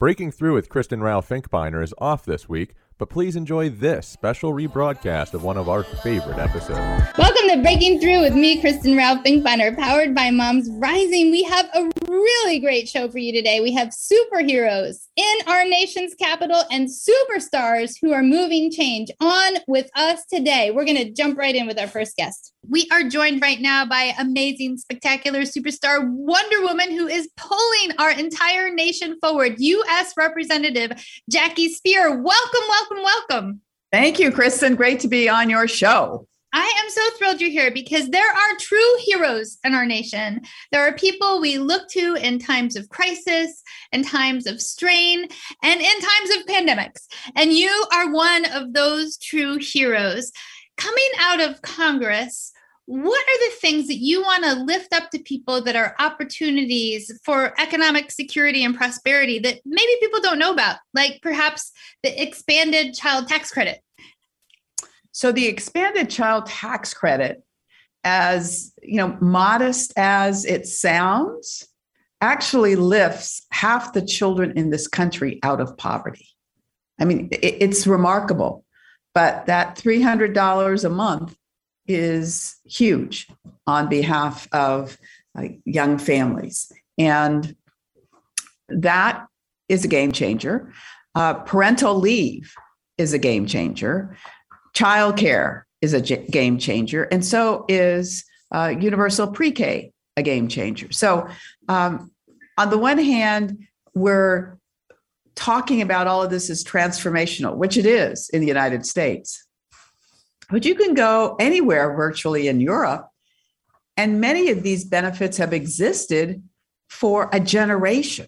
Breaking Through with Kristen Ralph Finkbeiner is off this week, but please enjoy this special rebroadcast of one of our favorite episodes. Welcome to Breaking Through with me, Kristen Ralph Finkbeiner, powered by Moms Rising. We have a really great show for you today. We have superheroes in our nation's capital and superstars who are moving change on with us today. We're going to jump right in with our first guest. We are joined right now by amazing, spectacular superstar Wonder Woman, who is pulling our entire nation forward. U.S. Representative Jackie Speier. Welcome. Thank you, Kristen. Great to be on your show. I am so thrilled you're here because there are true heroes in our nation. There are people we look to in times of crisis, in times of strain, and in times of pandemics. And you are one of those true heroes. Coming out of Congress, what are the things that you want to lift up to people that are opportunities for economic security and prosperity that maybe people don't know about, like perhaps the expanded child tax credit? So the expanded child tax credit, as modest as it sounds, actually lifts half the children in this country out of poverty. I mean, it's remarkable, but that $300 a month is huge on behalf of young families. And that is a game changer. Parental leave is a game changer. Childcare is a game changer. And so is universal pre-K a game changer. So on the one hand, we're talking about all of this as transformational, which it is in the United States. But you can go anywhere virtually in Europe, and many of these benefits have existed for a generation.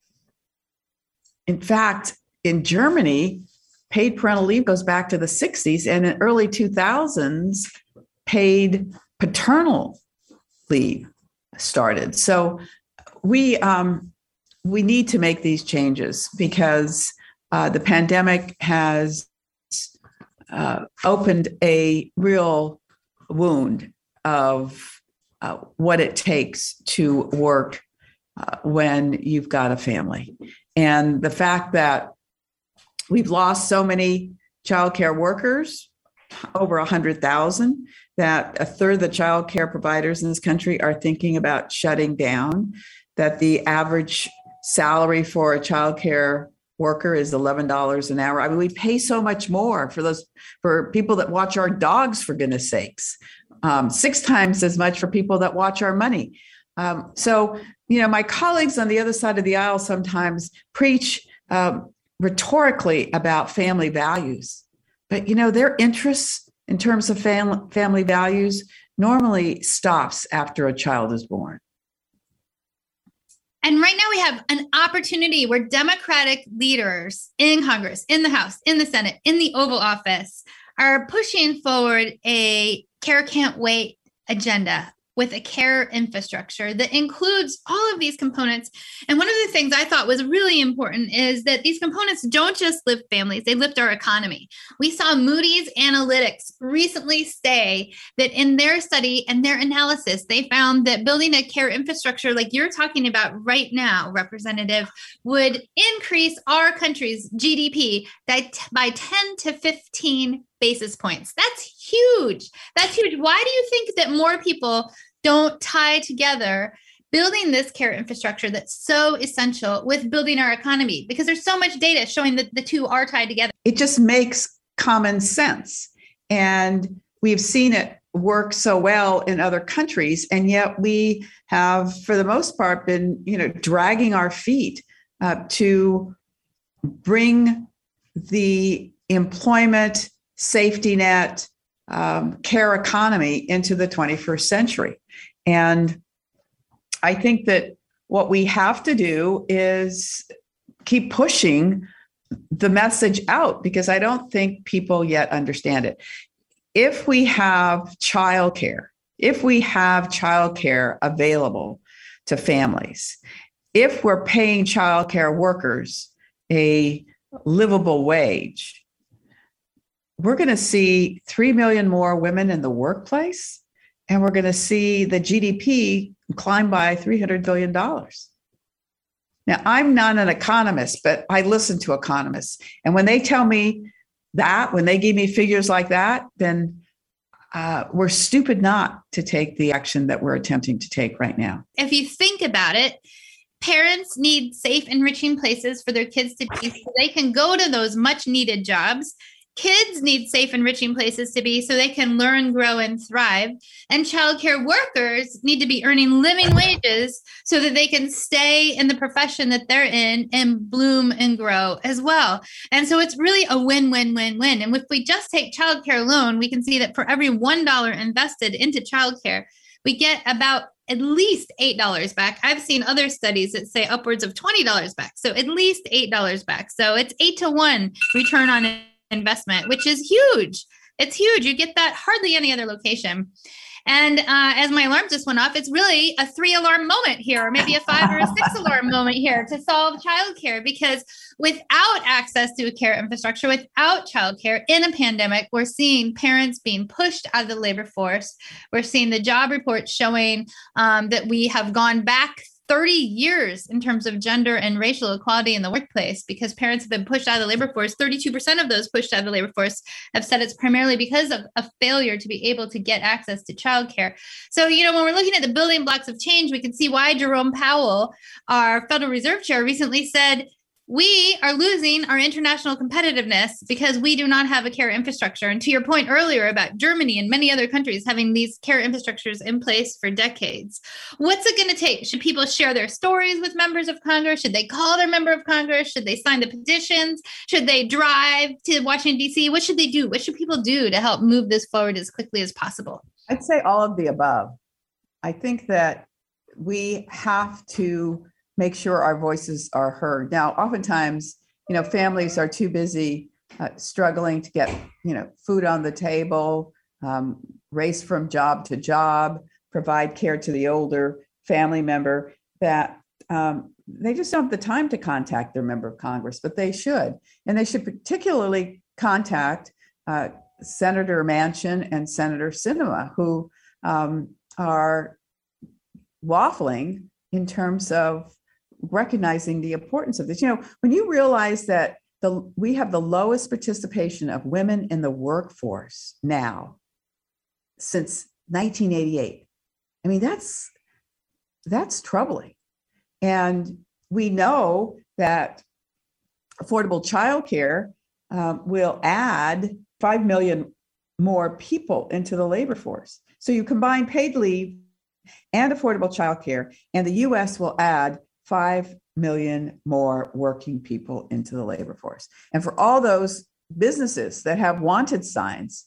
In fact, in Germany, paid parental leave goes back to the 60s, and in early 2000s, paid paternal leave started. So we need to make these changes because the pandemic has opened a real wound of what it takes to work when you've got a family. And the fact that we've lost so many childcare workers, over 100,000, that a third of the childcare providers in this country are thinking about shutting down, that the average salary for a childcare worker is $11 an hour. I mean, we pay so much more for people that watch our dogs, for goodness sakes, 6 times as much for people that watch our money. So, my colleagues on the other side of the aisle sometimes preach rhetorically about family values, but their interests in terms of family values normally stops after a child is born. And right now we have an opportunity where Democratic leaders in Congress, in the House, in the Senate, in the Oval Office are pushing forward a Care Can't Wait agenda with a care infrastructure that includes all of these components. And one of the things I thought was really important is that these components don't just lift families, they lift our economy. We saw Moody's Analytics recently say that in their study and their analysis, they found that building a care infrastructure like you're talking about right now, Representative, would increase our country's GDP by 10 to 15 basis points. That's huge. Why do you think that more people don't tie together building this care infrastructure that's so essential with building our economy? Because there's so much data showing that the two are tied together. It just makes common sense. And we've seen it work so well in other countries. And yet we have, for the most part, been, dragging our feet to bring the employment, safety net, care economy into the 21st century. And I think that what we have to do is keep pushing the message out, because I don't think people yet understand it. If we have childcare available to families, if we're paying childcare workers a livable wage, we're going to see 3 million more women in the workplace, and we're going to see the GDP climb by $300 billion. Now, I'm not an economist, but I listen to economists. And when they tell me that, when they give me figures like that, then we're stupid not to take the action that we're attempting to take right now. If you think about it, parents need safe, enriching places for their kids to be so they can go to those much needed jobs. Kids need safe, enriching places to be so they can learn, grow, and thrive. And childcare workers need to be earning living wages so that they can stay in the profession that they're in and bloom and grow as well. And so it's really a win-win-win-win. And if we just take childcare alone, we can see that for every $1 invested into childcare, we get about at least $8 back. I've seen other studies that say upwards of $20 back. So at least $8 back. So it's 8-to-1 return on investment, which is huge. It's huge. You get that hardly any other location. And as my alarm just went off, it's really a 3-alarm moment here, or maybe a 5 or a 6-alarm moment here to solve childcare, because without access to a care infrastructure, without childcare in a pandemic, we're seeing parents being pushed out of the labor force. We're seeing the job reports showing that we have gone back 30 years in terms of gender and racial equality in the workplace because parents have been pushed out of the labor force. 32% of those pushed out of the labor force have said it's primarily because of a failure to be able to get access to childcare. So, when we're looking at the building blocks of change, we can see why Jerome Powell, our Federal Reserve Chair, recently said, we are losing our international competitiveness because we do not have a care infrastructure. And to your point earlier about Germany and many other countries having these care infrastructures in place for decades, what's it going to take? Should people share their stories with members of Congress? Should they call their member of Congress? Should they sign the petitions? Should they drive to Washington, D.C.? What should they do? What should people do to help move this forward as quickly as possible? I'd say all of the above. I think that we have to make sure our voices are heard. Now, oftentimes, families are too busy struggling to get, food on the table, race from job to job, provide care to the older family member, that they just don't have the time to contact their member of Congress, but they should. And they should particularly contact Senator Manchin and Senator Sinema, who are waffling in terms of recognizing the importance of this. When you realize that we have the lowest participation of women in the workforce now since 1988, I mean, that's troubling. And we know that affordable childcare will add 5 million more people into the labor force. So you combine paid leave and affordable childcare, and the U.S. will add 5 million more working people into the labor force. And for all those businesses that have wanted signs,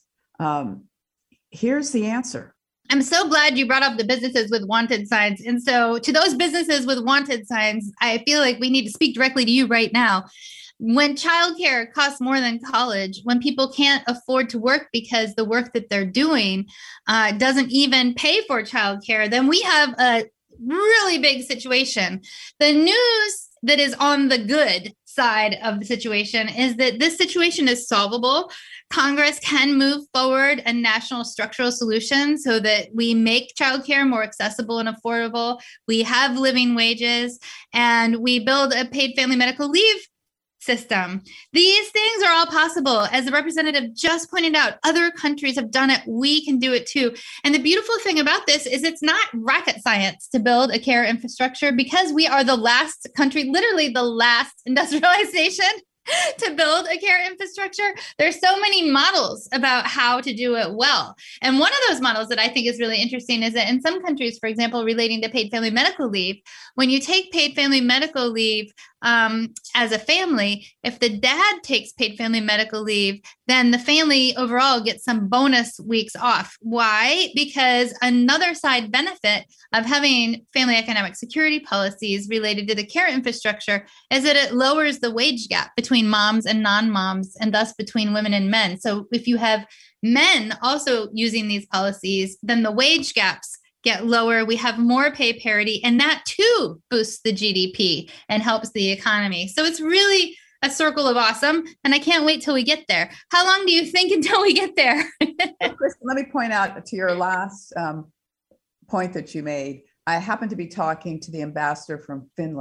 here's the answer. I'm so glad you brought up the businesses with wanted signs. And so to those businesses with wanted signs, I feel like we need to speak directly to you right now. When childcare costs more than college, when people can't afford to work because the work that they're doing doesn't even pay for childcare, then we have a really big situation. The news that is on the good side of the situation is that this situation is solvable. Congress can move forward a national structural solution so that we make childcare more accessible and affordable. We have living wages, and we build a paid family medical leave system. These things are all possible. As the representative just pointed out, other countries have done it. We can do it too. And the beautiful thing about this is it's not rocket science to build a care infrastructure, because we are the last country, literally the last industrialized nation to build a care infrastructure. There's so many models about how to do it well. And one of those models that I think is really interesting is that in some countries, for example, relating to paid family medical leave, when you take paid family medical leave as a family, if the dad takes paid family medical leave, then the family overall gets some bonus weeks off. Why? Because another side benefit of having family economic security policies related to the care infrastructure is that it lowers the wage gap between moms and non-moms, and thus between women and men. So if you have men also using these policies, then the wage gaps get lower. We have more pay parity, and that too boosts the GDP and helps the economy. So it's really a circle of awesome, and I can't wait till we get there. How long do you think until we get there? Kristen, let me point out to your last point that you made. I happened to be talking to the ambassador from Finland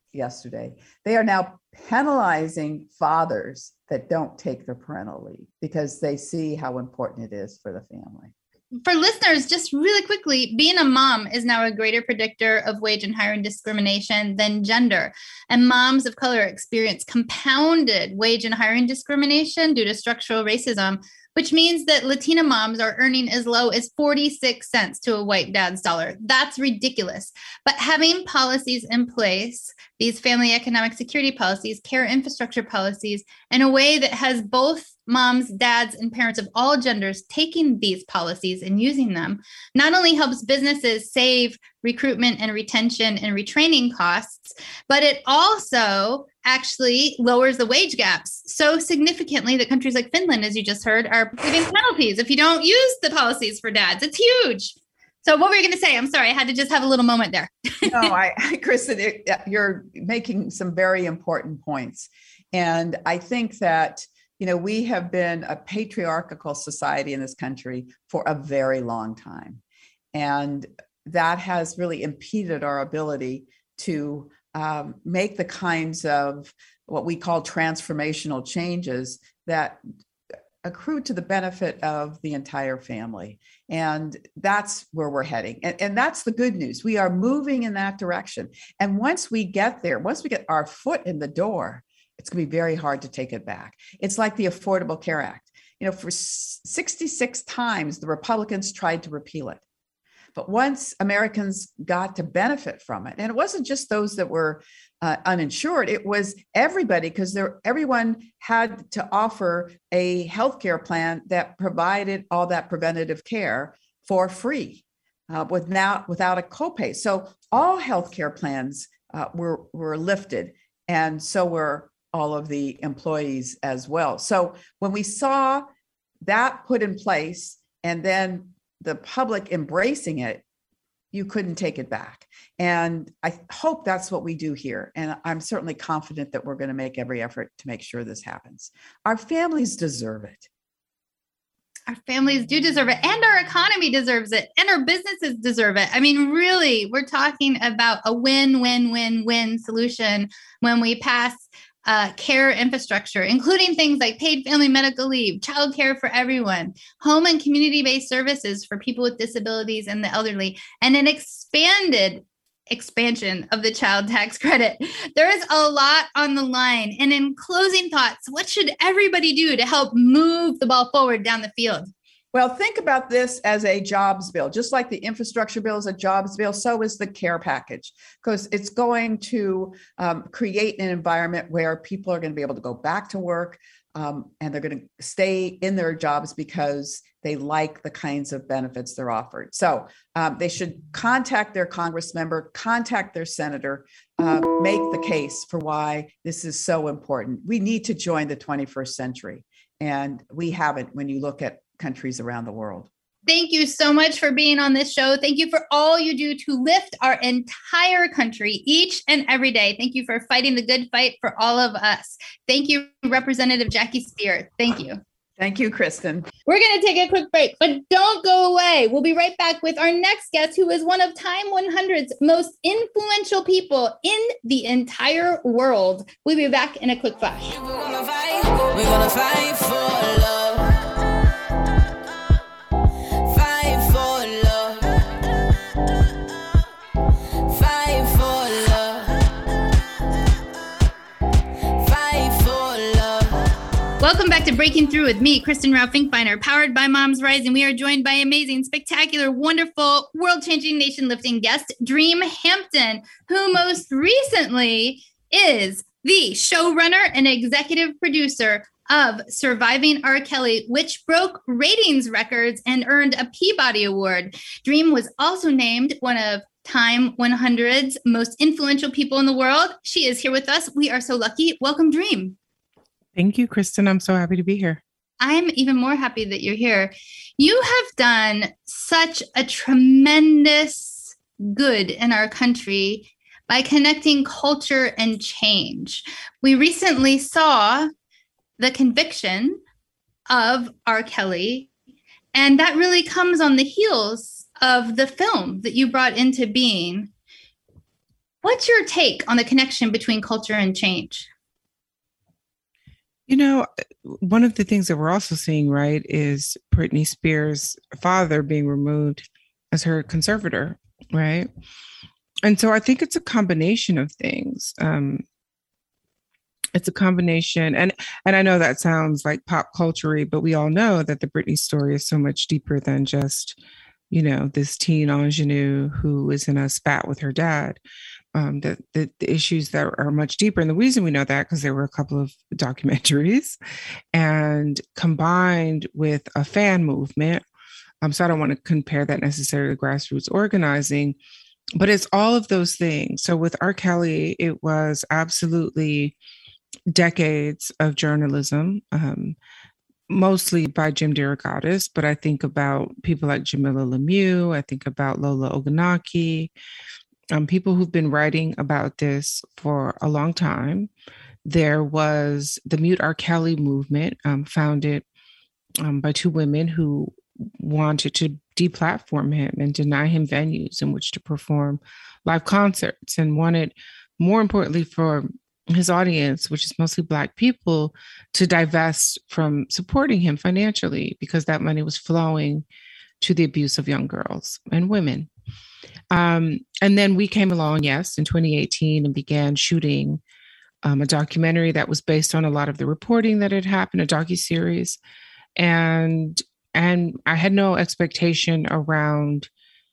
yesterday. They are now penalizing fathers that don't take their parental leave because they see how important it is for the family. For listeners, just really quickly, being a mom is now a greater predictor of wage and hiring discrimination than gender. And moms of color experience compounded wage and hiring discrimination due to structural racism, which means that Latina moms are earning as low as 46 cents to a white dad's dollar. That's ridiculous. But having policies in place, these family economic security policies, care infrastructure policies, in a way that has both moms, dads, and parents of all genders taking these policies and using them, not only helps businesses save recruitment and retention and retraining costs, but it also actually lowers the wage gaps so significantly that countries like Finland, as you just heard, are giving penalties if you don't use the policies for dads. It's huge. So what were you going to say? I'm sorry. I had to just have a little moment there. No, Kristen, you're making some very important points. And I think that, we have been a patriarchal society in this country for a very long time. And that has really impeded our ability to make the kinds of what we call transformational changes that accrue to the benefit of the entire family. And that's where we're heading. And that's the good news. We are moving in that direction. And once we get there, once we get our foot in the door, it's going to be very hard to take it back. It's like the Affordable Care Act. For 66 times, the Republicans tried to repeal it. But once Americans got to benefit from it, and it wasn't just those that were uninsured, it was everybody, because everyone had to offer a healthcare plan that provided all that preventative care for free, without a copay. So all healthcare plans were lifted, and so were all of the employees as well. So when we saw that put in place, and then the public embracing it, you couldn't take it back. And I hope that's what we do here. And I'm certainly confident that we're going to make every effort to make sure this happens. Our families deserve it. Our families do deserve it, and our economy deserves it, and our businesses deserve it. I mean, really, we're talking about a win-win-win-win solution when we pass care infrastructure, including things like paid family medical leave, childcare for everyone, home and community-based services for people with disabilities and the elderly, and an expansion of the child tax credit. There is a lot on the line. And in closing thoughts, what should everybody do to help move the ball forward down the field? Well, think about this as a jobs bill. Just like the infrastructure bill is a jobs bill, so is the care package, because it's going to create an environment where people are going to be able to go back to work, and they're going to stay in their jobs because they like the kinds of benefits they're offered. So they should contact their Congress member, contact their senator, make the case for why this is so important. We need to join the 21st century, and we haven't when you look at countries around the world. Thank you so much for being on this show. Thank you for all you do to lift our entire country each and every day. Thank you for fighting the good fight for all of us. Thank you, Representative Jackie Speier. Thank you. Thank you, Kristen. We're going to take a quick break, but don't go away. We'll be right back with our next guest, who is one of Time 100's most influential people in the entire world. We'll be back in a quick flash. We're gonna fight for love. Welcome back to Breaking Through with me, Kristen Rao Finkbeiner, powered by Moms Rising. We are joined by amazing, spectacular, wonderful, world-changing, nation-lifting guest, Dream Hampton, who most recently is the showrunner and executive producer of Surviving R. Kelly, which broke ratings records and earned a Peabody Award. Dream was also named one of Time 100's most influential people in the world. She is here with us. We are so lucky. Welcome, Dream. Thank you, Kristen. I'm so happy to be here. I'm even more happy that you're here. You have done such a tremendous good in our country by connecting culture and change. We recently saw the conviction of R. Kelly, and that really comes on the heels of the film that you brought into being. What's your take on the connection between culture and change? You know, one of the things that we're also seeing, right, is Britney Spears' father being removed as her conservator, right? And so I think it's a combination of things. It's a combination, and I know that sounds like pop culture-y, but we all know that the Britney story is so much deeper than just, this teen ingenue who is in a spat with her dad. The issues that are much deeper. And the reason we know that, because there were a couple of documentaries and combined with a fan movement. So I don't want to compare that necessarily to grassroots organizing, but it's all of those things. So with R. Kelly, it was absolutely decades of journalism, mostly by Jim DeRogatis, but I think about people like Jamila Lemieux, I think about Lola Ogunaki, people who've been writing about this for a long time. There was the Mute R. Kelly movement, founded by two women who wanted to deplatform him and deny him venues in which to perform live concerts, and wanted, more importantly, for his audience, which is mostly Black people, to divest from supporting him financially, because that money was flowing to the abuse of young girls and women. And then we came along, yes, in 2018, and began shooting a documentary that was based on a lot of the reporting that had happened, a docuseries. And I had no expectation around.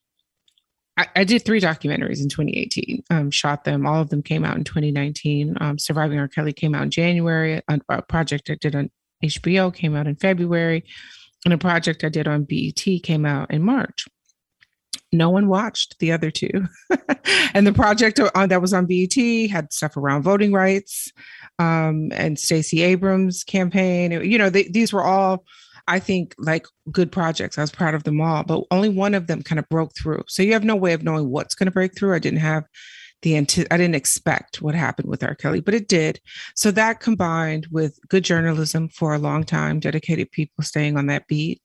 I did 3 documentaries in 2018, shot them. All of them came out in 2019. Surviving R. Kelly came out in January. A project I did on HBO came out in February. And a project I did on BET came out in March. No one watched the other 2. And the project that was on BET had stuff around voting rights, and Stacey Abrams' campaign. These were all, I think, like, good projects. I was proud of them all, but only one of them kind of broke through. So you have no way of knowing what's going to break through. I didn't expect what happened with R. Kelly, but it did. So that, combined with good journalism for a long time, dedicated people staying on that beat,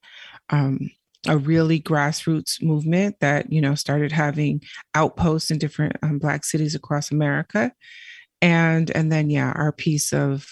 a really grassroots movement that, started having outposts in different Black cities across America. And then, yeah, our piece of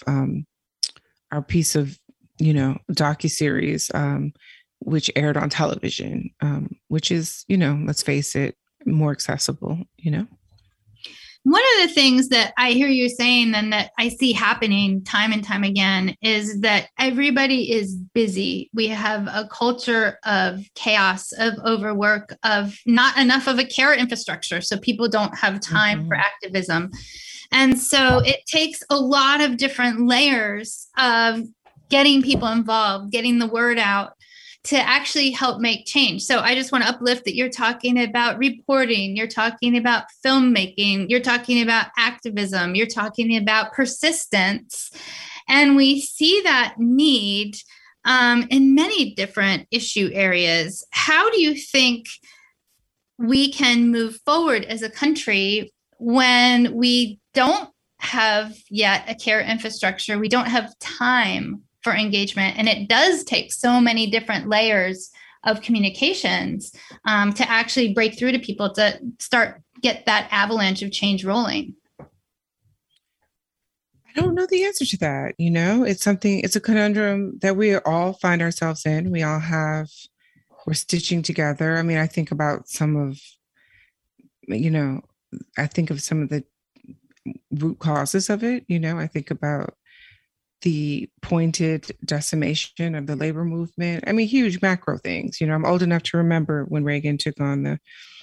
docuseries, which aired on television, which is, let's face it, more accessible. One of the things that I hear you saying, and that I see happening time and time again, is that everybody is busy. We have a culture of chaos, of overwork, of not enough of a care infrastructure. So people don't have time for activism. And so it takes a lot of different layers of getting people involved, getting the word out to actually help make change. So I just want to uplift that you're talking about reporting, you're talking about filmmaking, you're talking about activism, you're talking about persistence. And we see that need in many different issue areas. How do you think we can move forward as a country when we don't have yet a care infrastructure, we don't have time for engagement, and it does take so many different layers of communications to actually break through to people to get that avalanche of change rolling? I don't know the answer to that. It's a conundrum that we all find ourselves in. We're stitching together. I mean, I think about some of the root causes of it. I think about the pointed decimation of the labor movement. I mean, huge macro things. I'm old enough to remember when Reagan took on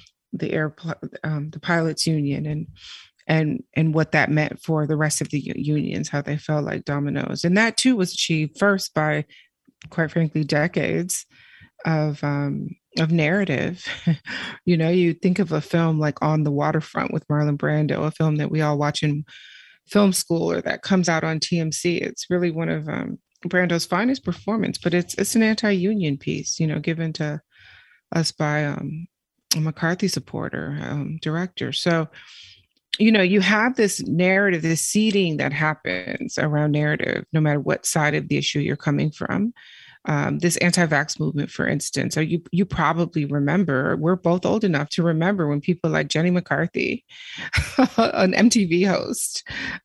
the pilots union and what that meant for the rest of the unions, how they felt like dominoes. And that too was achieved first by, quite frankly, decades of narrative. You think of a film like On the Waterfront with Marlon Brando, a film that we all watch in film school, or that comes out on TMC. It's really one of Brando's finest performance, but it's an anti-union piece, given to us by a McCarthy supporter, director. So, you have this narrative, this seeding that happens around narrative, no matter what side of the issue you're coming from. this anti-vax movement, for instance. So you probably remember, we're both old enough to remember when people like Jenny McCarthy, an MTV host,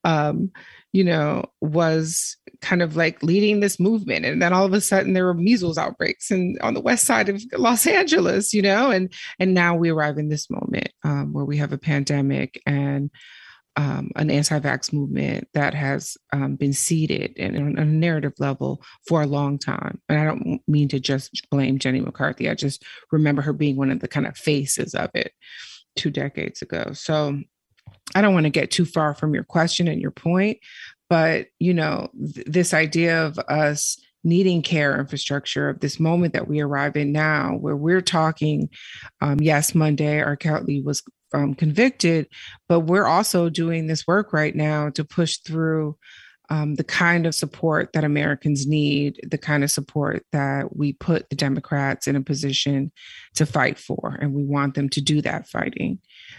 was kind of like leading this movement. And then all of a sudden there were measles outbreaks on the west side of Los Angeles, and now we arrive in this moment where we have a pandemic and an anti-vax movement that has been seeded and on a narrative level for a long time. And I don't mean to just blame Jenny McCarthy. I just remember her being one of the kind of faces of it 2 decades ago. So I don't want to get too far from your question and your point, but, this idea of us needing care infrastructure, of this moment that we arrive in now, where we're talking, yes, Monday, R. Kelly was convicted, but we're also doing this work right now to push through the kind of support that Americans need, the kind of support that we put the Democrats in a position to fight for, and we want them to do that fighting.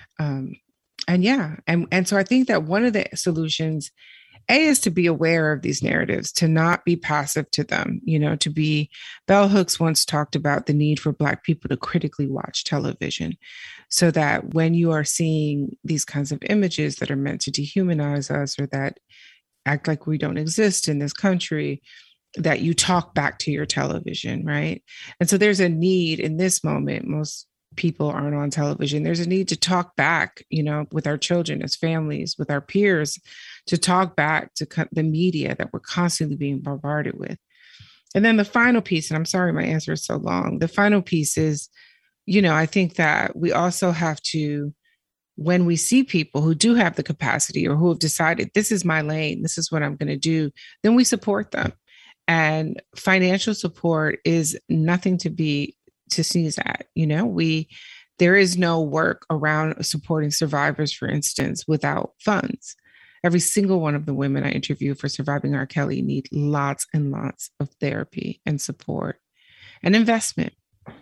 And so I think that one of the solutions, is to be aware of these narratives, to not be passive to them, to be, Bell Hooks once talked about the need for Black people to critically watch television so that when you are seeing these kinds of images that are meant to dehumanize us or that act like we don't exist in this country, that you talk back to your television, right? And so there's a need in this moment. Most people aren't on television. There's a need to talk back, with our children as families, with our peers, to talk back to the media that we're constantly being bombarded with. And then the final piece, and I'm sorry my answer is so long. The final piece is, I think that we also have to, when we see people who do have the capacity or who have decided this is my lane, this is what I'm going to do, then we support them. And financial support is nothing to sneeze at. There is no work around supporting survivors, for instance, without funds. Every single one of the women I interview for Surviving R. Kelly need lots and lots of therapy and support and investment.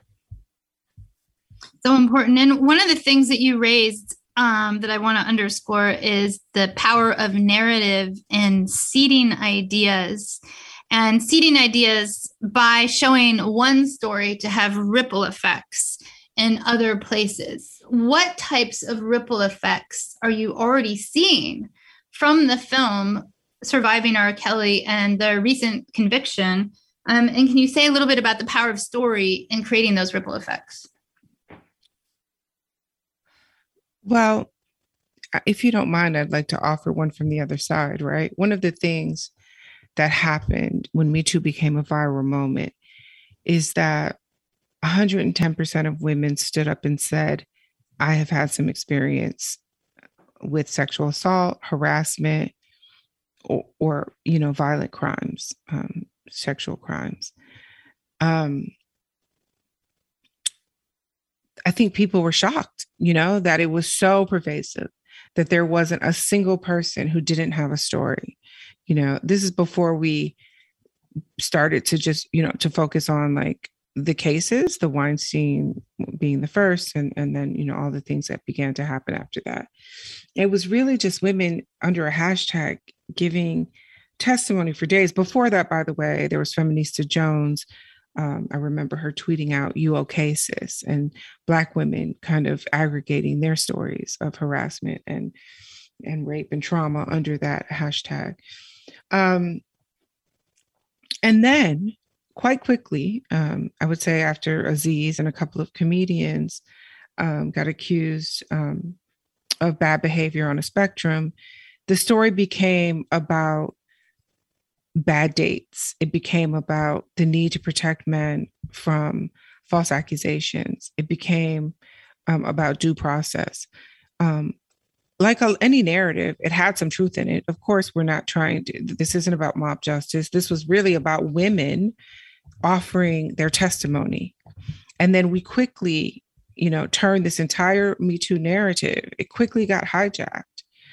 So important. And one of the things that you raised that I want to underscore is the power of narrative and seeding ideas. And seeding ideas by showing one story to have ripple effects in other places. What types of ripple effects are you already seeing from the film Surviving R. Kelly and the recent conviction? And can you say a little bit about the power of story in creating those ripple effects? Well, if you don't mind, I'd like to offer one from the other side, right? One of the things that happened when Me Too became a viral moment is that 110% of women stood up and said, I have had some experience with sexual assault, harassment, or violent crimes, sexual crimes. I think people were shocked, that it was so pervasive, that there wasn't a single person who didn't have a story. This is before we started to just, to focus on like the cases, the Weinstein being the first, and then, all the things that began to happen after that. It was really just women under a hashtag giving testimony for days. Before that, by the way, there was Feminista Jones. I remember her tweeting out, "You okay, sis?" and Black women kind of aggregating their stories of harassment and rape and trauma under that hashtag. And then quite quickly, I would say after Aziz and a couple of comedians got accused of bad behavior on a spectrum, the story became about bad dates. It became about the need to protect men from false accusations. It became about due process. Like any narrative, it had some truth in it. Of course, we're not this isn't about mob justice. This was really about women offering their testimony. And then we quickly, turned this entire Me Too narrative. It quickly got hijacked,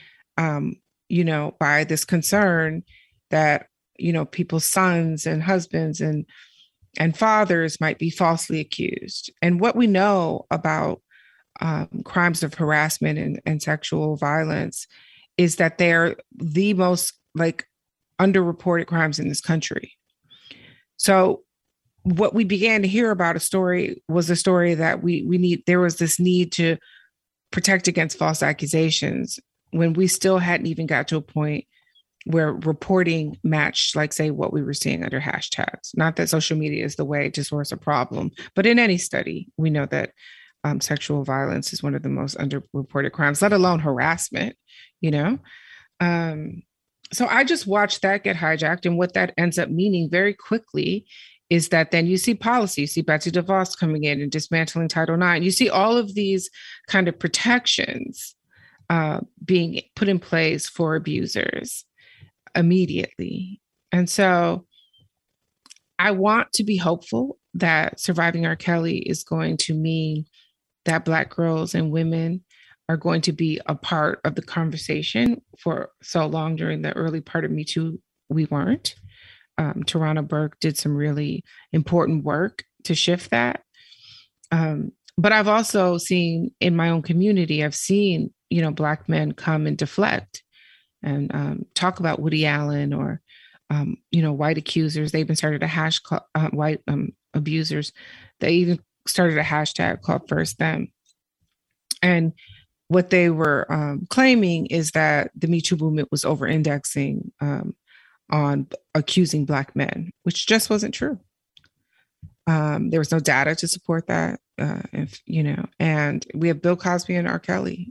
by this concern that, people's sons and husbands and fathers might be falsely accused. And what we know about crimes of harassment and sexual violence is that they're the most underreported crimes in this country. So what we began to hear about was a story that there was this need to protect against false accusations when we still hadn't even got to a point where reporting matched, like, say, what we were seeing under hashtags. Not that social media is the way to source a problem, but in any study, we know that sexual violence is one of the most underreported crimes, let alone harassment, So I just watched that get hijacked. And what that ends up meaning very quickly is that then you see policy, you see Betsy DeVos coming in and dismantling Title IX. You see all of these kind of protections being put in place for abusers immediately. And so I want to be hopeful that surviving R. Kelly is going to mean that Black girls and women are going to be a part of the conversation. For so long during the early part of Me Too, we weren't. Tarana Burke did some really important work to shift that. But I've also seen in my own community, I've seen, Black men come and deflect and talk about Woody Allen or, white accusers. They even started a white abusers. They even started a hashtag called First Them. And what they were claiming is that the Me Too movement was over-indexing on accusing Black men, which just wasn't true. There was no data to support that, and we have Bill Cosby and R. Kelly.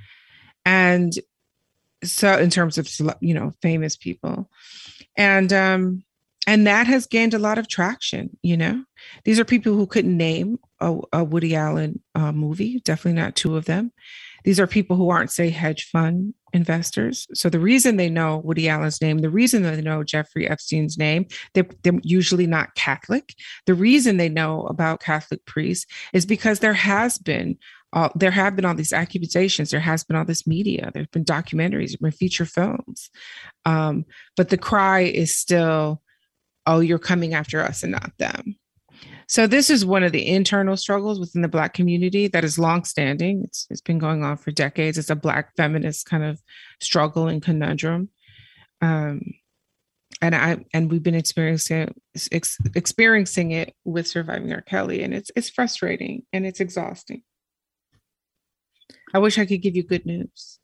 And so in terms of, famous people. And that has gained a lot of traction, These are people who couldn't name a Woody Allen movie, definitely not two of them. These are people who aren't, say, hedge fund investors. So the reason they know Woody Allen's name, the reason they know Jeffrey Epstein's name, they're usually not Catholic. The reason they know about Catholic priests is because there have been all these accusations. There has been all this media. There's been documentaries, there's been feature films. But the cry is still, oh, you're coming after us and not them. So this is one of the internal struggles within the Black community that is longstanding. It's been going on for decades. It's a Black feminist kind of struggle and conundrum. And we've been experiencing it with surviving R. Kelly, and it's frustrating and it's exhausting. I wish I could give you good news.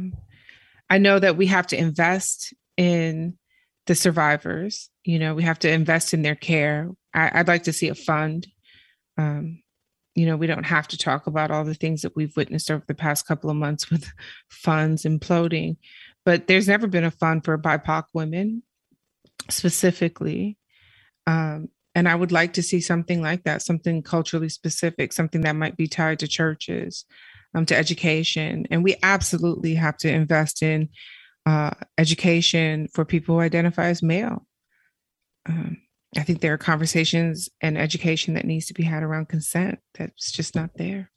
I know that we have to invest in the survivors. We have to invest in their care. I'd like to see a fund. We don't have to talk about all the things that we've witnessed over the past couple of months with funds imploding, but there's never been a fund for BIPOC women specifically. And I would like to see something like that, something culturally specific, something that might be tied to churches, to education. And we absolutely have to invest in education for people who identify as male. I think there are conversations and education that needs to be had around consent that's just not there.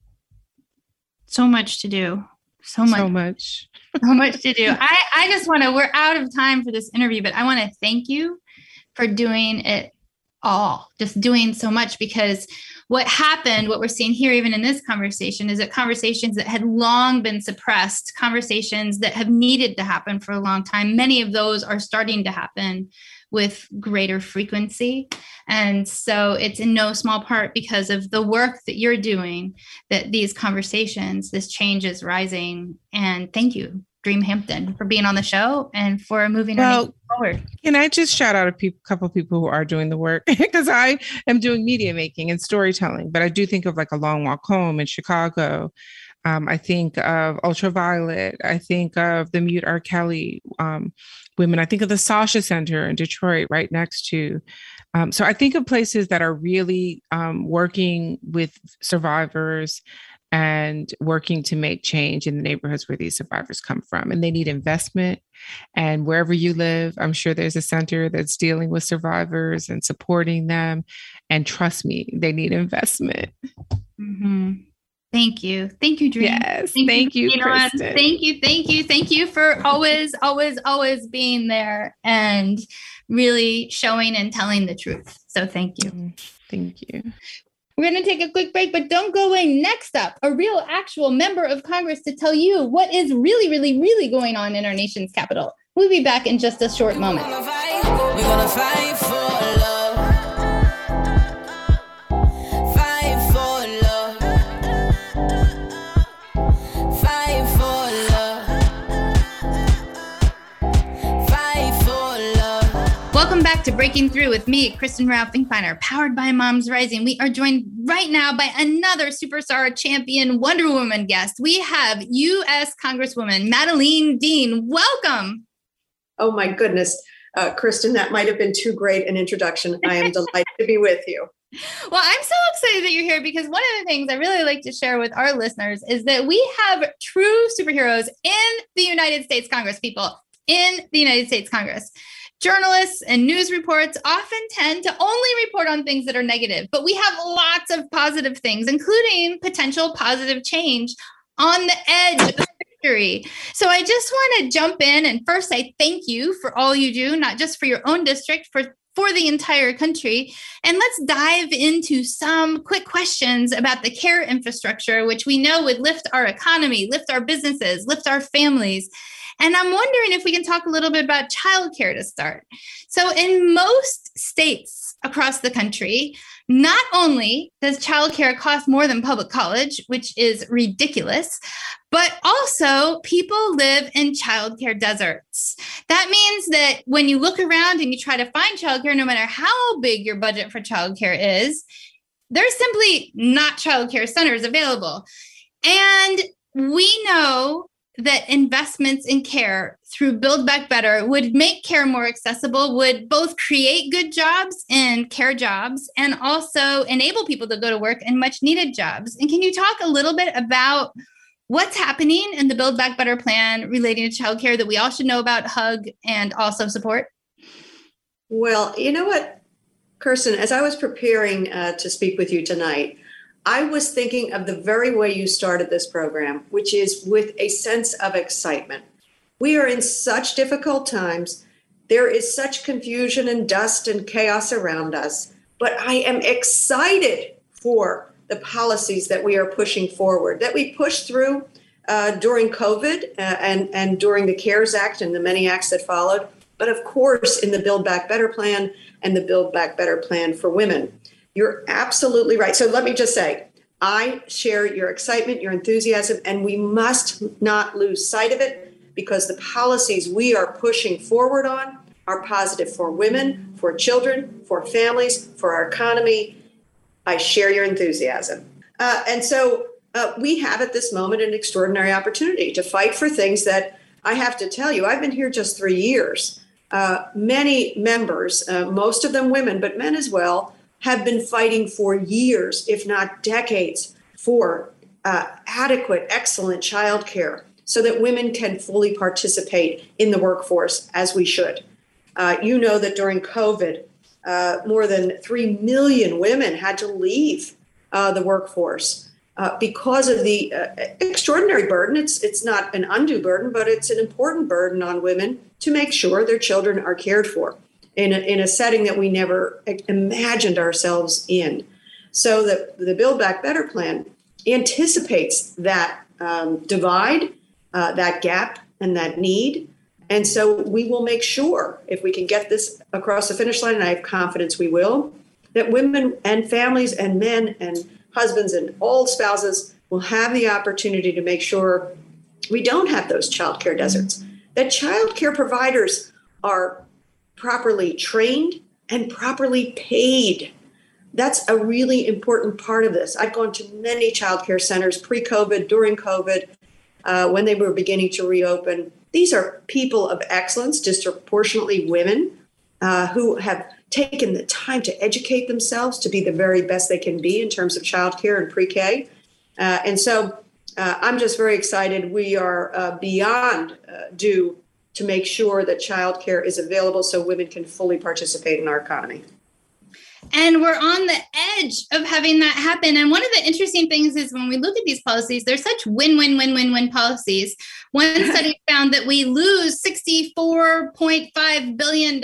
So much to do. So much to do. I just want to, we're out of time for this interview, but I want to thank you for doing it all, just doing so much, because what happened, what we're seeing here, even in this conversation, is that conversations that had long been suppressed, conversations that have needed to happen for a long time, many of those are starting to happen with greater frequency. And so it's in no small part because of the work that you're doing that these conversations, this change is rising. And thank you, Dream Hampton, for being on the show and for moving forward. Can I just shout out a couple of people who are doing the work? Because I am doing media making and storytelling, but I do think of like A Long Walk Home in Chicago. I think of Ultraviolet. I think of the Mute R. Kelly women. I think of the Sasha Center in Detroit, right next to. So I think of places that are really working with survivors and working to make change in the neighborhoods where these survivors come from. And they need investment. And wherever you live, I'm sure there's a center that's dealing with survivors and supporting them. And trust me, they need investment. Mm-hmm. Thank you. Thank you, Dream. Yes. Thank you, Kristen. Thank you for always being there and really showing and telling the truth. So thank you. Thank you. We're going to take a quick break, but don't go away. Next up, a real actual member of Congress to tell you what is really, really, really going on in our nation's capital. We'll be back in just a short moment. We're gonna fight for love. Welcome back to Breaking Through with me, Kristen Rao Finkbeiner, powered by Moms Rising. We are joined right now by another superstar champion Wonder Woman guest. We have U.S. Congresswoman Madeleine Dean. Welcome. Oh my goodness, Kristen, that might have been too great an introduction. I am delighted to be with you. Well, I'm so excited that you're here because one of the things I really like to share with our listeners is that we have true superheroes in the United States Congress, people in the United States Congress. Journalists and news reports often tend to only report on things that are negative, but we have lots of positive things, including potential positive change on the edge of victory. So I just want to jump in and first say thank you for all you do, not just for your own district, for the entire country. And let's dive into some quick questions about the care infrastructure, which we know would lift our economy, lift our businesses, lift our families. And I'm wondering if we can talk a little bit about childcare to start. So in most states across the country, not only does childcare cost more than public college, which is ridiculous, but also people live in childcare deserts. That means that when you look around and you try to find childcare, no matter how big your budget for childcare is, there's simply not childcare centers available. And we know that investments in care through Build Back Better would make care more accessible, would both create good jobs and care jobs, and also enable people to go to work in much needed jobs. And can you talk a little bit about what's happening in the Build Back Better plan relating to childcare that we all should know about, hug, and also support? Well, you know what, Kirsten, as I was preparing to speak with you tonight, I was thinking of the very way you started this program, which is with a sense of excitement. We are in such difficult times. There is such confusion and dust and chaos around us, but I am excited for the policies that we are pushing forward, that we pushed through during COVID and during the CARES Act and the many acts that followed, but of course in the Build Back Better plan and the Build Back Better plan for women. You're absolutely right. So let me just say, I share your excitement, your enthusiasm, and we must not lose sight of it because the policies we are pushing forward on are positive for women, for children, for families, for our economy. I share your enthusiasm. And so we have at this moment an extraordinary opportunity to fight for things that I have to tell you, I've been here just 3 years. Many members, most of them women, but men as well, have been fighting for years, if not decades, for adequate, excellent childcare so that women can fully participate in the workforce as we should. You know that during COVID, more than 3 million women had to leave the workforce because of the extraordinary burden. It's not an undue burden, but it's an important burden on women to make sure their children are cared for in a setting that we never imagined ourselves in. So the Build Back Better plan anticipates that divide, that gap, and that need. And so we will make sure, if we can get this across the finish line, and I have confidence we will, that women and families and men and husbands and all spouses will have the opportunity to make sure we don't have those childcare deserts, that childcare providers are properly trained and properly paid. That's a really important part of this. I've gone to many childcare centers pre-COVID, during COVID, when they were beginning to reopen. These are people of excellence, disproportionately women, who have taken the time to educate themselves to be the very best they can be in terms of childcare and pre-K. And so I'm just very excited. We are beyond due to make sure that childcare is available so women can fully participate in our economy. And we're on the edge of having that happen. And one of the interesting things is when we look at these policies, they're such win-win-win-win-win policies. One study found that we lose $64.5 billion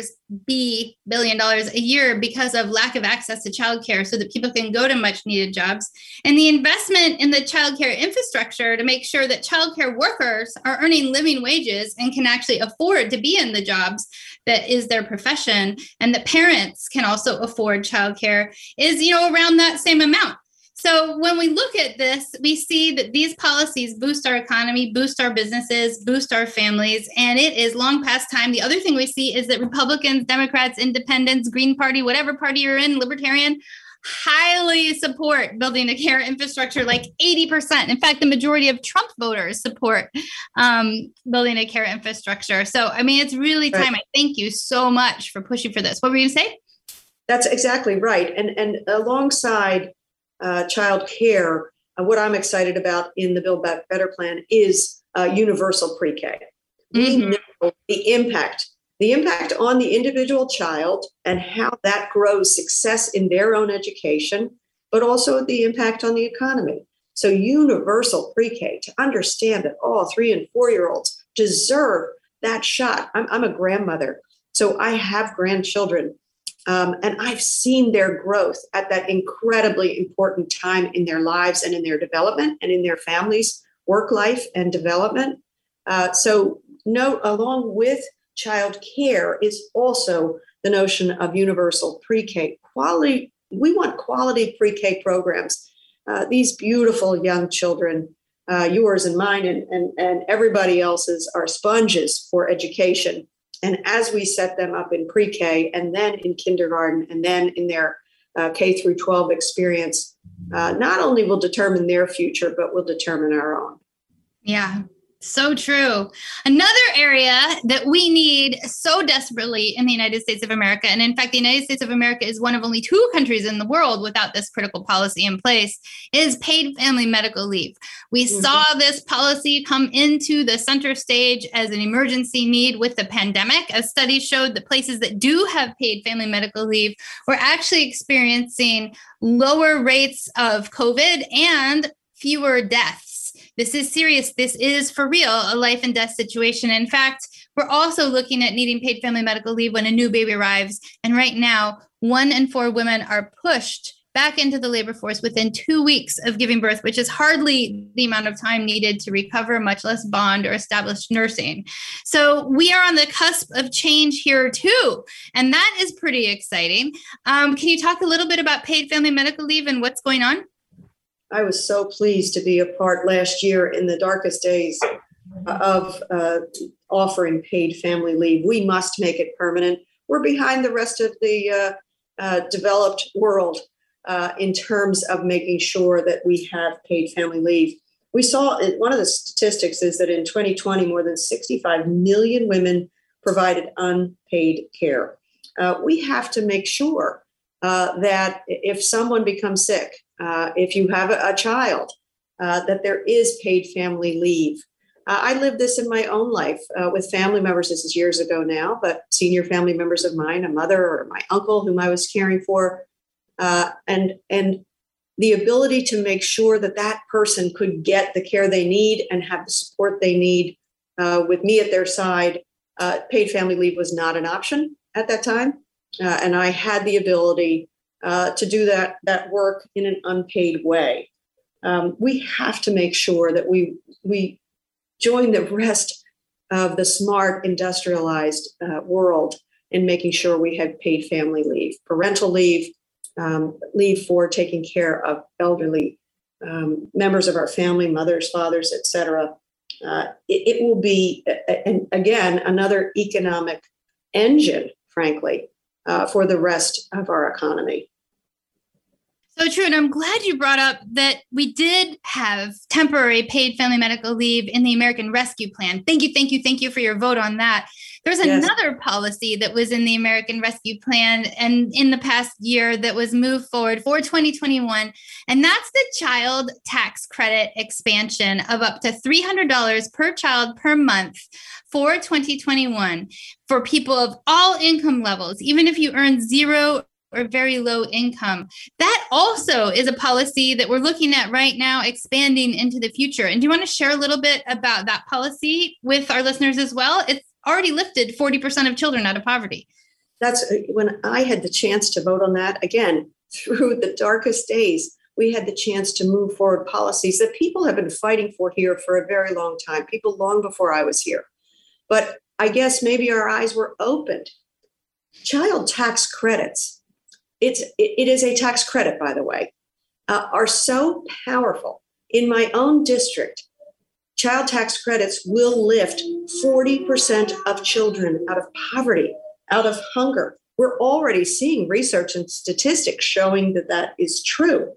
a year because of lack of access to childcare so that people can go to much needed jobs. And the investment in the childcare infrastructure to make sure that childcare workers are earning living wages and can actually afford to be in the jobs that is their profession, and that parents can also afford childcare is, around that same amount. So when we look at this, we see that these policies boost our economy, boost our businesses, boost our families, and it is long past time. The other thing we see is that Republicans, Democrats, Independents, Green Party, whatever party you're in, Libertarian, highly support building a care infrastructure, like 80%. In fact, the majority of Trump voters support building a care infrastructure. So, I mean, it's really time. I thank you so much for pushing for this. What were you going to say? That's exactly right. And alongside child care, what I'm excited about in the Build Back Better plan is universal pre-K. We know the impact on the individual child and how that grows success in their own education, but also the impact on the economy. So universal pre-K, to understand that all 3 and 4-year-olds deserve that shot. I'm a grandmother, so I have grandchildren. And I've seen their growth at that incredibly important time in their lives and in their development and in their families' work life and development. Along with child care is also the notion of universal pre-K. Quality, we want quality pre-K programs. These beautiful young children, yours and mine and everybody else's, are sponges for education. And as we set them up in pre-K and then in kindergarten and then in their K through 12 experience, not only will determine their future, but will determine our own. Yeah. So true. Another area that we need so desperately in the United States of America, and in fact, the United States of America is one of only 2 countries in the world without this critical policy in place, is paid family medical leave. We saw this policy come into the center stage as an emergency need with the pandemic, as studies showed that places that do have paid family medical leave were actually experiencing lower rates of COVID and fewer deaths. This is serious. This is for real, a life and death situation. In fact, we're also looking at needing paid family medical leave when a new baby arrives. And right now, 1 in 4 women are pushed back into the labor force within 2 weeks of giving birth, which is hardly the amount of time needed to recover, much less bond or establish nursing. So we are on the cusp of change here too. And that is pretty exciting. Can you talk a little bit about paid family medical leave and what's going on? I was so pleased to be a part last year in the darkest days of offering paid family leave. We must make it permanent. We're behind the rest of the developed world in terms of making sure that we have paid family leave. We saw one of the statistics is that in 2020, more than 65 million women provided unpaid care. We have to make sure that if someone becomes sick, if you have a child, that there is paid family leave. I lived this in my own life with family members. This is years ago now, but senior family members of mine, a mother or my uncle whom I was caring for, and the ability to make sure that that person could get the care they need and have the support they need with me at their side. Paid family leave was not an option at that time. And I had the ability to do that work in an unpaid way. We have to make sure that we join the rest of the smart industrialized world in making sure we have paid family leave, parental leave, leave for taking care of elderly members of our family, mothers, fathers, et cetera. It will be, again, another economic engine, frankly, for the rest of our economy. So true. And I'm glad you brought up that we did have temporary paid family medical leave in the American Rescue Plan. Thank you for your vote on that. There's another policy that was in the American Rescue Plan and in the past year that was moved forward for 2021. And that's the child tax credit expansion of up to $300 per child per month for 2021 for people of all income levels, even if you earn zero or very low income. That also is a policy that we're looking at right now, expanding into the future. And do you want to share a little bit about that policy with our listeners as well? It's already lifted 40% of children out of poverty. That's when I had the chance to vote on that. Again, through the darkest days, we had the chance to move forward policies that people have been fighting for here for a very long time, people long before I was here. But I guess maybe our eyes were opened. Child tax credits. It is a tax credit, by the way. are so powerful. In my own district, child tax credits will lift 40% of children out of poverty, out of hunger. We're already seeing research and statistics showing that that is true.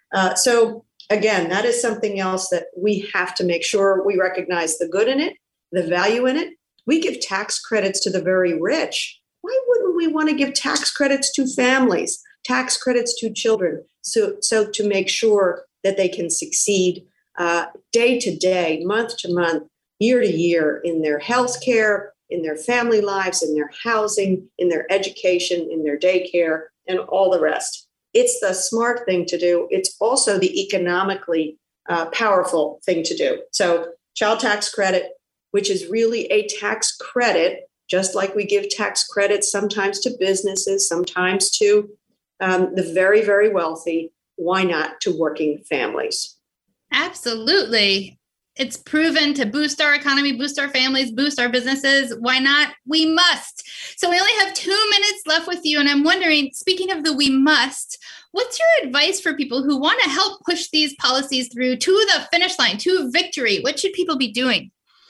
So again, that is something else that we have to make sure we recognize the good in it, the value in it. We give tax credits to the very rich. Why wouldn't we want to give tax credits to families, tax credits to children, so to make sure that they can succeed day to day, month to month, year to year in their health care, in their family lives, in their housing, in their education, in their daycare, and all the rest. It's the smart thing to do. It's also the economically powerful thing to do. So child tax credit, which is really a tax credit, just like we give tax credits sometimes to businesses, sometimes to the very, very wealthy. Why not to working families? Absolutely. It's proven to boost our economy, boost our families, boost our businesses. Why not? We must. So we only have 2 minutes left with you. And I'm wondering, speaking of the we must, what's your advice for people who want to help push these policies through to the finish line, to victory? What should people be doing?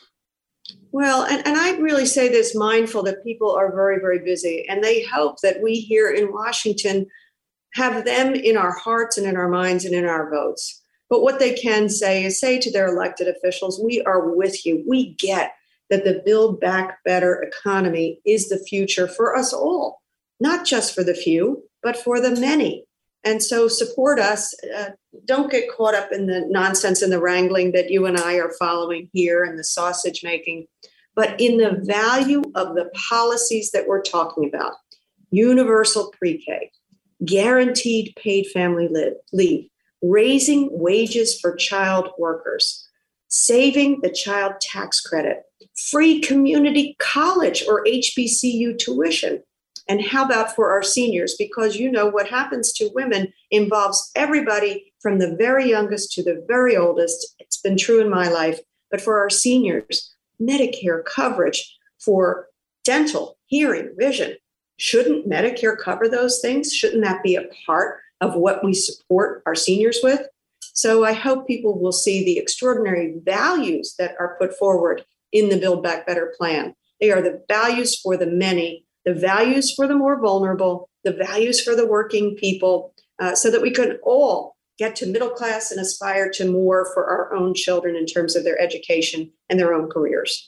Well, and I really say this mindful that people are very, very busy, and they hope that we here in Washington have them in our hearts and in our minds and in our votes. But what they can say is say to their elected officials, we are with you. We get that the Build Back Better economy is the future for us all, not just for the few, but for the many. And so support us. Don't get caught up in the nonsense and the wrangling that you and I are following here and the sausage making, but in the value of the policies that we're talking about. Universal pre-K, guaranteed paid family leave, raising wages for child workers, saving the child tax credit, free community college or HBCU tuition. And how about for our seniors? Because you know what happens to women involves everybody from the very youngest to the very oldest. It's been true in my life. But for our seniors, Medicare coverage for dental, hearing, vision. Shouldn't Medicare cover those things? Shouldn't that be a part of what we support our seniors with? So I hope people will see the extraordinary values that are put forward in the Build Back Better plan. They are the values for the many, the values for the more vulnerable, the values for the working people, so that we can all get to middle class and aspire to more for our own children in terms of their education and their own careers.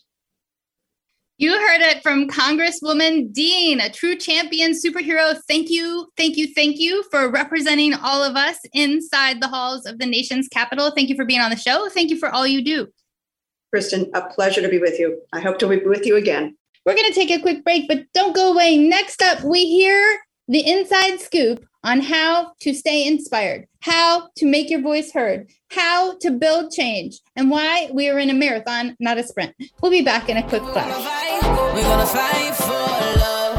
You heard it from Congresswoman Dean, a true champion superhero. Thank you, thank you, thank you for representing all of us inside the halls of the nation's capital. Thank you for being on the show. Thank you for all you do. Kristen, a pleasure to be with you. I hope to be with you again. We're going to take a quick break, but don't go away. Next up, we hear the inside scoop on how to stay inspired, how to make your voice heard, how to build change, and why we are in a marathon, not a sprint. We'll be back in a quick flash. We're gonna fight for love.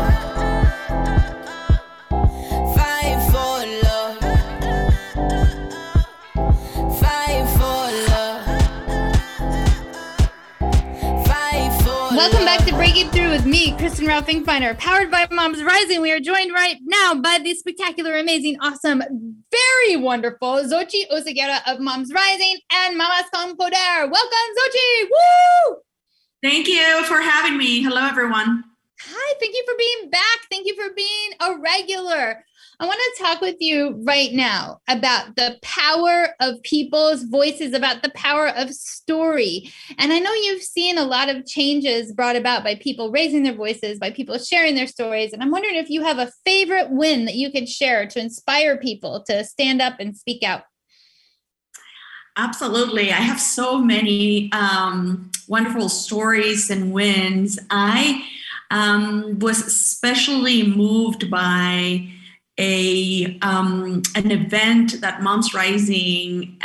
Fight for love. Fight for love. Fight for Welcome back to Break It Through with me, Kristen Ralph Finkbeiner, powered by Moms Rising. We are joined right now by the spectacular, amazing, awesome, very wonderful Xochitl Oseguera of Moms Rising and Mamas con Poder. Welcome, Xochitl! Woo! Thank you for having me. Hello, everyone. Hi, thank you for being back. Thank you for being a regular. I want to talk with you right now about the power of people's voices, about the power of story. And I know you've seen a lot of changes brought about by people raising their voices, by people sharing their stories. And I'm wondering if you have a favorite win that you could share to inspire people to stand up and speak out. Absolutely. I have so many wonderful stories and wins. I was especially moved by an event that Moms Rising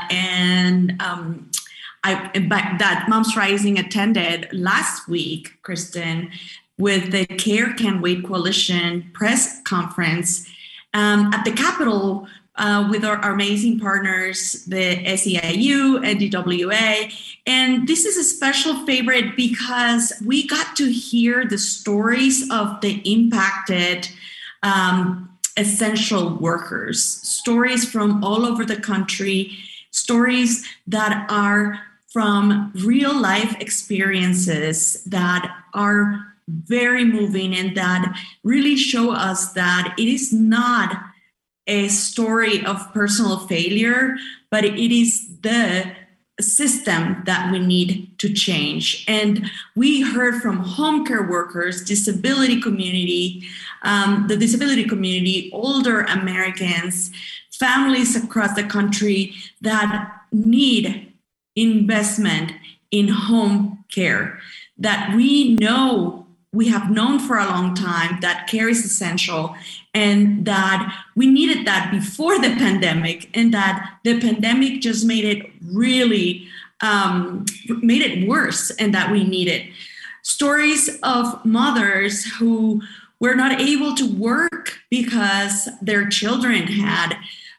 that Moms Rising attended last week, Kristen, with the Care Can't Wait Coalition press conference at the Capitol. With our amazing partners, the SEIU and DWA. And this is a special favorite because we got to hear the stories of the impacted essential workers, stories from all over the country, stories that are from real life experiences that are very moving and that really show us that it is not a story of personal failure, but it is the system that we need to change. And we heard from home care workers, disability community, the disability community, older Americans, families across the country that need investment in home care, that we have known for a long time that care is essential, and that we needed that before the pandemic, and that the pandemic just made it really made it worse, and that we need it. Stories of mothers who were not able to work because their children had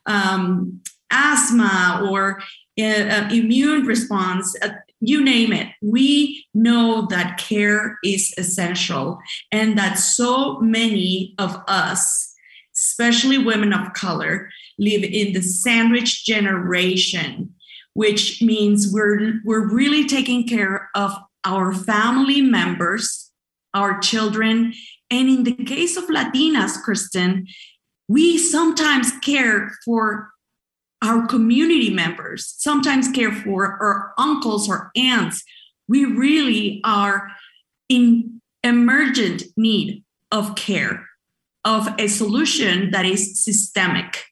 asthma or immune response, you name it. We know that care is essential, and that so many of us, especially women of color, live in the sandwich generation, which means we're really taking care of our family members, our children, and in the case of Latinas, Kristen, we sometimes care for our community members, sometimes care for our uncles or aunts. We really are in emergent need of care, of a solution that is systemic.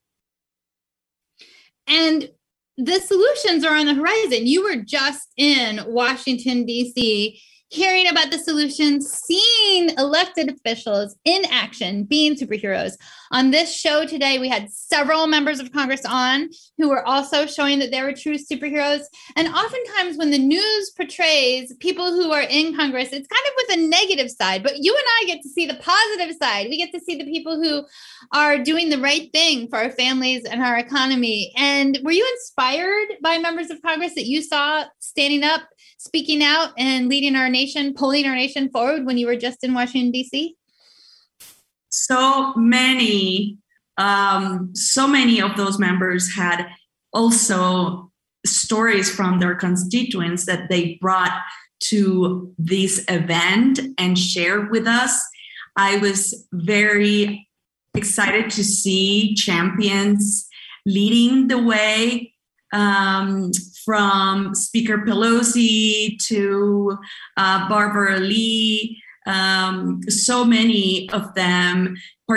And the solutions are on the horizon. You were just in Washington, D.C., hearing about the solutions, seeing elected officials in action, being superheroes. On this show today, we had several members of Congress on who were also showing that they were true superheroes. And oftentimes when the news portrays people who are in Congress, it's kind of with a negative side, but you and I get to see the positive side. We get to see the people who are doing the right thing for our families and our economy. And were you inspired by members of Congress that you saw standing up, speaking out, and leading our nation, pulling our nation forward when you were just in Washington, D.C.? So many of those members had also stories from their constituents that they brought to this event and shared with us. I was very excited to see champions leading the way, from Speaker Pelosi to Barbara Lee, so many of them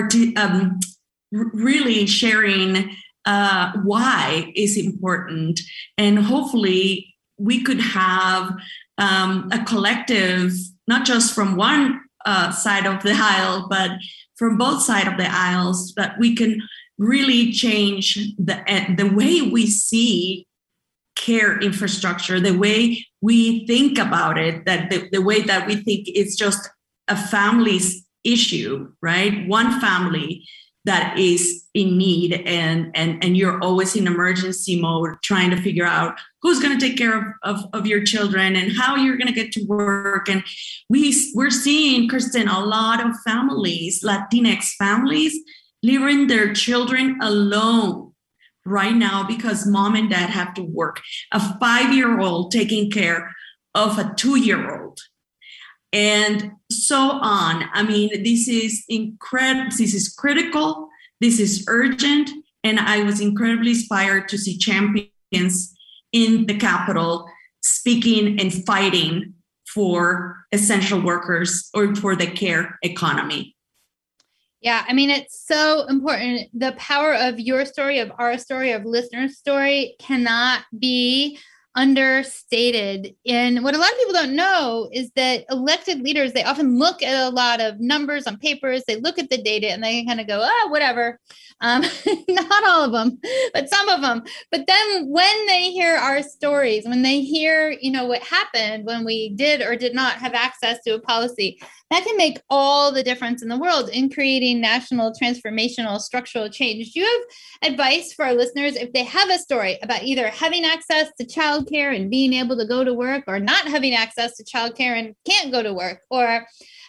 really sharing why is important. And hopefully we could have a collective, not just from one side of the aisle, but from both sides of the aisles, that we can really change the way we see care infrastructure, the way we think about it, that the way that we think it's just a family's issue, right? One family that is in need, and you're always in emergency mode trying to figure out who's going to take care of your children and how you're going to get to work. And we're seeing, Kristen, a lot of families, Latinx families, leaving their children alone right now because mom and dad have to work. A 5-year-old taking care of a 2-year-old, and so on. I mean, this is incredible. This is critical. This is urgent. And I was incredibly inspired to see champions in the Capitol speaking and fighting for essential workers or for the care economy. Yeah, I mean, it's so important. The power of your story, of our story, of listeners' story cannot be understated. And what a lot of people don't know is that elected leaders, they often look at a lot of numbers on papers, they look at the data and they kind of go, whatever. Not all of them, but some of them. But then when they hear our stories, when they hear, what happened when we did or did not have access to a policy, that can make all the difference in the world in creating national transformational structural change. Do you have advice for our listeners if they have a story about either having access to childcare and being able to go to work, or not having access to childcare and can't go to work, or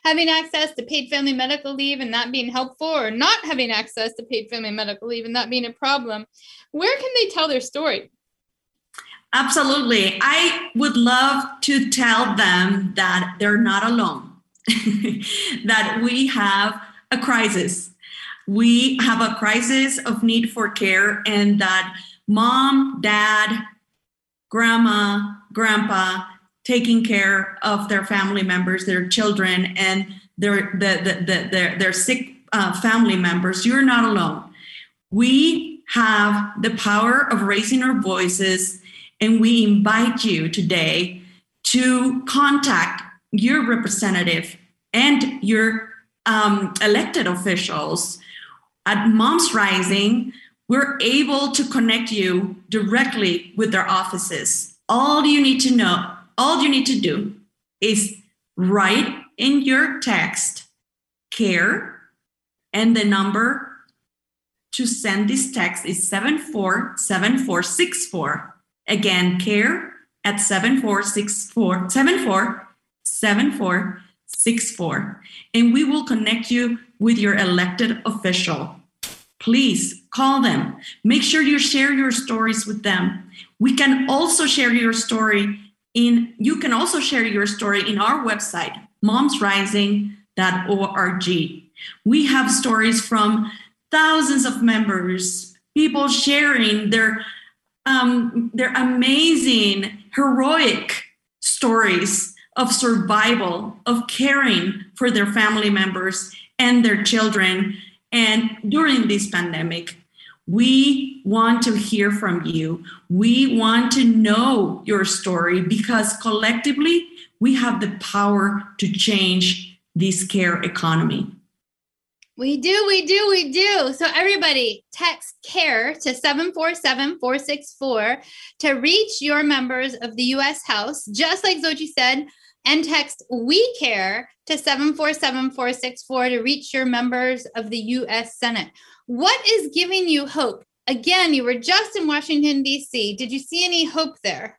having access to paid family medical leave and that being helpful, or not having access to paid family medical leave and that being a problem, where can they tell their story? Absolutely. I would love to tell them that they're not alone, that we have a crisis. We have a crisis of need for care, and that mom, dad, grandma, grandpa taking care of their family members, their children, and their sick family members. You're not alone. We have the power of raising our voices, and we invite you today to contact your representative and your elected officials. At Moms Rising, we're able to connect you directly with their offices. All you need to do is write in your text CARE, and the number to send this text is 747464. Again, CARE at 7464, and we will connect you with your elected official. Please call them. Make sure you share your stories with them. We can also share your story you can also share your story in our website, momsrising.org. We have stories from thousands of members, people sharing their amazing, heroic stories of survival, of caring for their family members and their children. And during this pandemic, we want to hear from you. We want to know your story, because collectively we have the power to change this care economy. We do. So everybody, text CARE to 747-464 to reach your members of the U.S. House, just like Xochitl said, and text WE CARE to 747-464 to reach your members of the U.S. Senate. What is giving you hope? Again, you were just in Washington, D.C. Did you see any hope there?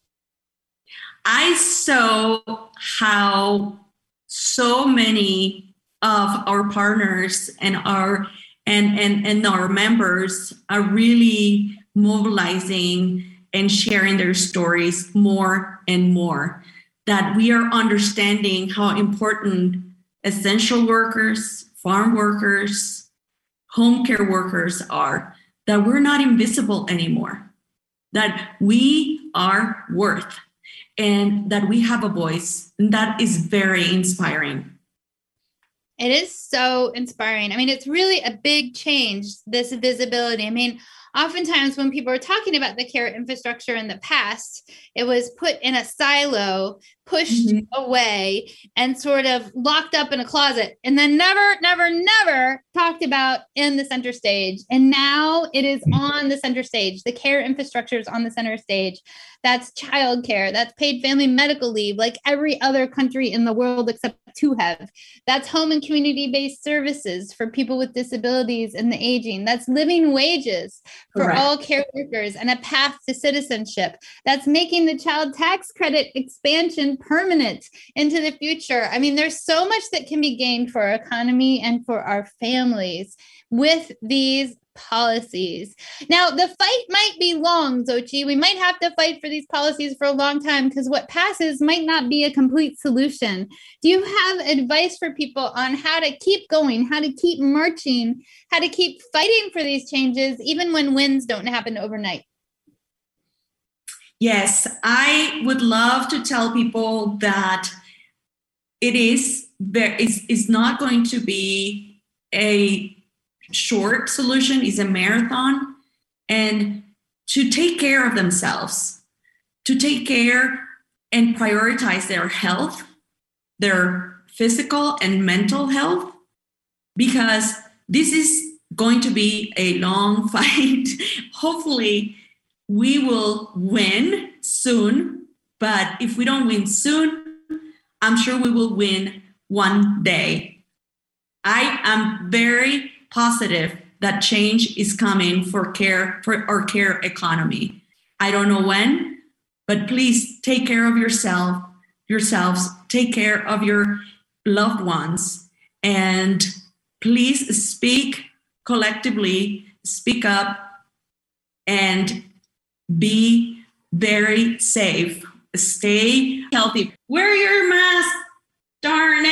I saw how so many of our partners and our members are really mobilizing and sharing their stories more and more, that we are understanding how important essential workers, farm workers, home care workers are, that we're not invisible anymore, that we are worth, and that we have a voice. And that is very inspiring. It is so inspiring. I mean, it's really a big change, this visibility. I mean, oftentimes when people are talking about the care infrastructure in the past, it was put in a silo, pushed away, and sort of locked up in a closet, and then never talked about in the center stage. And now it is on the center stage. The care infrastructure is on the center stage. That's childcare. That's paid family medical leave, like every other country in the world except 2 have. That's home and community-based services for people with disabilities and the aging. That's living wages for all care workers and a path to citizenship. That's making the child tax credit expansion permanent into the future. I mean, there's so much that can be gained for our economy and for our families with these policies. Now, the fight might be long, Xochitl. We might have to fight for these policies for a long time, because what passes might not be a complete solution. Do you have advice for people on how to keep going, how to keep marching, how to keep fighting for these changes, even when wins don't happen overnight? Yes, I would love to tell people that it's not going to be a short solution, is a marathon, and to take care of themselves, to take care and prioritize their health, their physical and mental health, because this is going to be a long fight. Hopefully we will win soon, but if we don't win soon, I'm sure we will win one day. I am very positive that change is coming for our care economy. I don't know when, but please take care of yourselves, take care of your loved ones. And please speak collectively, speak up, and be very safe. Stay healthy. Wear your mask, darn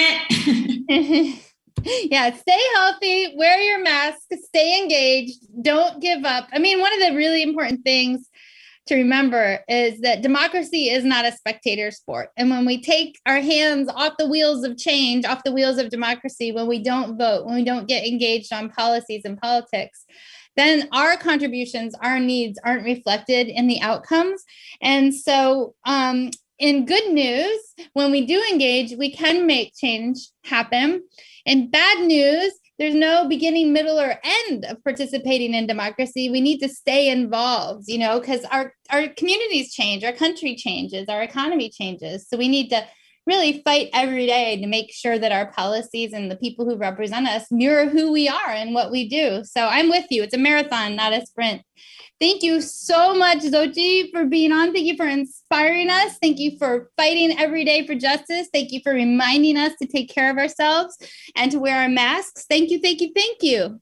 it. Yeah, stay healthy, wear your mask, stay engaged, don't give up. I mean, one of the really important things to remember is that democracy is not a spectator sport. And when we take our hands off the wheels of change, off the wheels of democracy, when we don't vote, when we don't get engaged on policies and politics, then our contributions, our needs aren't reflected in the outcomes. And so, in good news, when we do engage, we can make change happen. In bad news, there's no beginning, middle, or end of participating in democracy. We need to stay involved, because our communities change, our country changes, our economy changes. So we need to really fight every day to make sure that our policies and the people who represent us mirror who we are and what we do. So I'm with you. It's a marathon, not a sprint. Thank you so much, Xochitl, for being on. Thank you for inspiring us. Thank you for fighting every day for justice. Thank you for reminding us to take care of ourselves and to wear our masks. Thank you, thank you, thank you.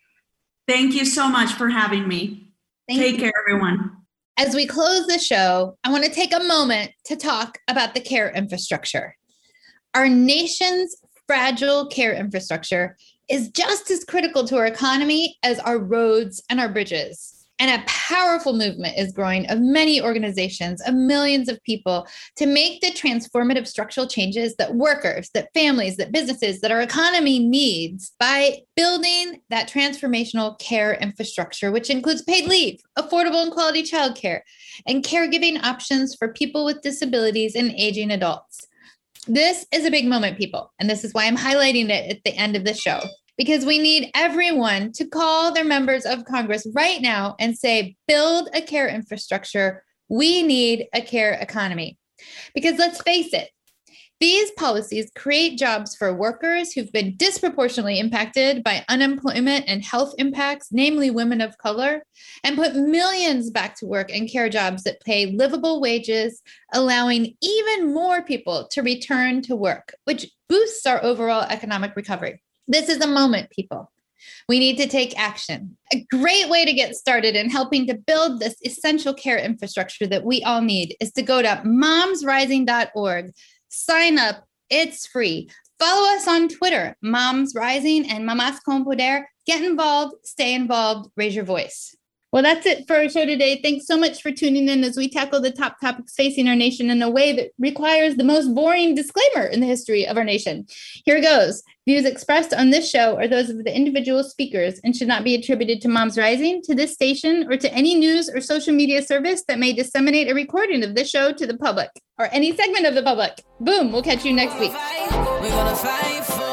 Thank you so much for having me. Take care, everyone. As we close the show, I want to take a moment to talk about the care infrastructure. Our nation's fragile care infrastructure is just as critical to our economy as our roads and our bridges. And a powerful movement is growing of many organizations, of millions of people, to make the transformative structural changes that workers, that families, that businesses, that our economy needs by building that transformational care infrastructure, which includes paid leave, affordable and quality childcare, and caregiving options for people with disabilities and aging adults. This is a big moment, people, and this is why I'm highlighting it at the end of the show. Because we need everyone to call their members of Congress right now and say, build a care infrastructure. We need a care economy. Because let's face it, these policies create jobs for workers who've been disproportionately impacted by unemployment and health impacts, namely women of color, and put millions back to work in care jobs that pay livable wages, allowing even more people to return to work, which boosts our overall economic recovery. This is a moment, people. We need to take action. A great way to get started in helping to build this essential care infrastructure that we all need is to go to momsrising.org. Sign up. It's free. Follow us on Twitter, Moms Rising and Mamas Con Poder. Get involved, stay involved, raise your voice. Well, that's it for our show today. Thanks so much for tuning in as we tackle the top topics facing our nation in a way that requires the most boring disclaimer in the history of our nation. Here goes. Views expressed on this show are those of the individual speakers and should not be attributed to Moms Rising, to this station, or to any news or social media service that may disseminate a recording of this show to the public or any segment of the public. Boom. We'll catch you next week. We're gonna fight for